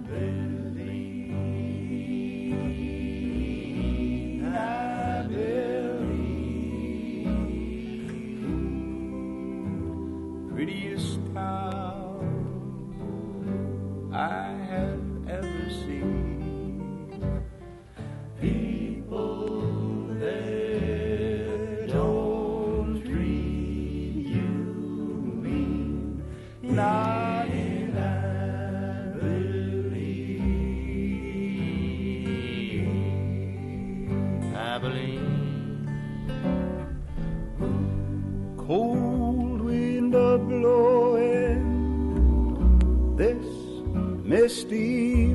Prettiest town I have ever seen. People there don't treat you mean, not in Abilene. Abilene. Cold wind a blowing this misty